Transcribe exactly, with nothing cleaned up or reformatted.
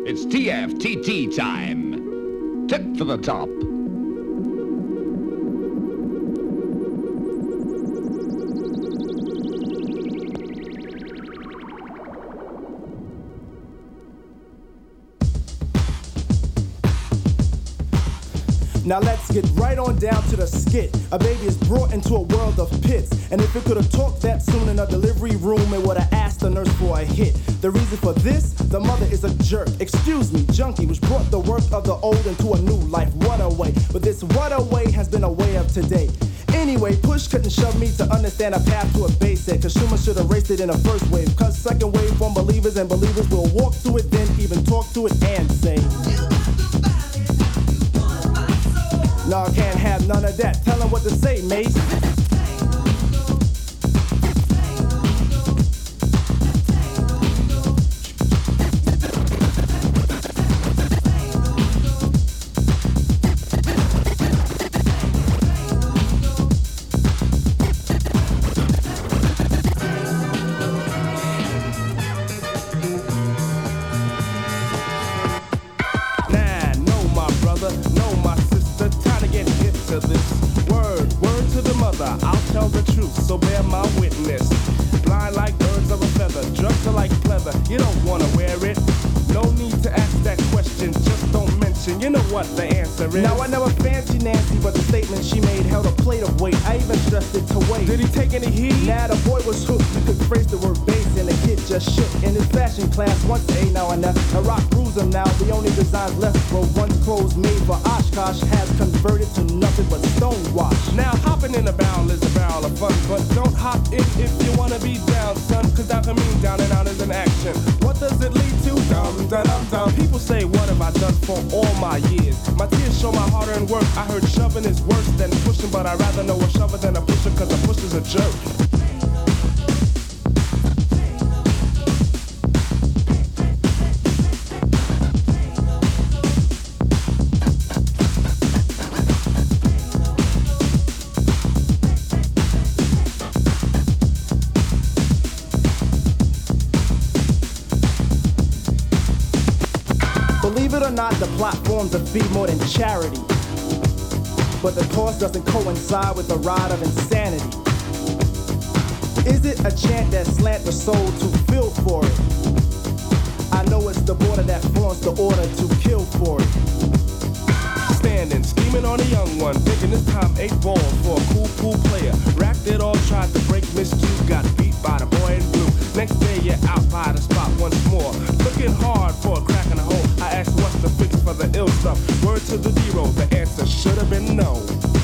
It's T F T T time. Tip to the top. Now let's get right on down to the skit. A baby is brought into a world of pits, and if it could have talked that soon in a delivery room, it would have asked the nurse for a hit. The reason for this, the mother is a jerk. Excuse me, junkie, which brought the work of the old into a new life. What a way, but this what a way has been a way of today. Anyway, push couldn't shove me to understand a path to a basic. Consumers should have raced it in a first wave, cause second wave from believers and believers will walk to it, then even talk to it and say, no, I can't have none of that. Tell them what to say, mate. So bear my witness. Blind like birds of a feather, drugs are like pleather. You don't wanna wear it. No need to ask that question, just don't mention. You know what the answer is. Now I never fancy Nancy, but the statement she made held a plate of weight. I even stressed it to wait. Did he take any heat? Nah, the boy was hooked. You could phrase the word bass, and the kid just shook. In his fashion class, once A, now and F. A rock bruiser now. The only designs left were once clothes made for Oshkosh has converted to nothing but stonewash. Now hopping in a barrel is a barrel of fun, but don't hop in if you wanna be down, son, cause that can mean down and out is an action. What does it lead to? Dum da dum dum. People say, what have I done for all my years? My tears show my hard-earned work. I heard shoving is worse than pushing, but I'd rather know a shover than a pusher, cause a pusher's a jerk. Believe it or not, the plot forms a fee more than charity. But the cost doesn't coincide with the ride of insanity. Is it a chant that slant the soul to feel for it? I know it's the border that flaunts the order to kill for it. Standing, scheming on a young one, thinking this time eight balls for a cool, cool player. Racked it all, tried to break, missed you, got beat by the boy in blue. Next day you're out by the spot once more, looking hard for a crack in the hole. I asked what's the fix for the ill stuff. Word to the zero, the answer should have been no.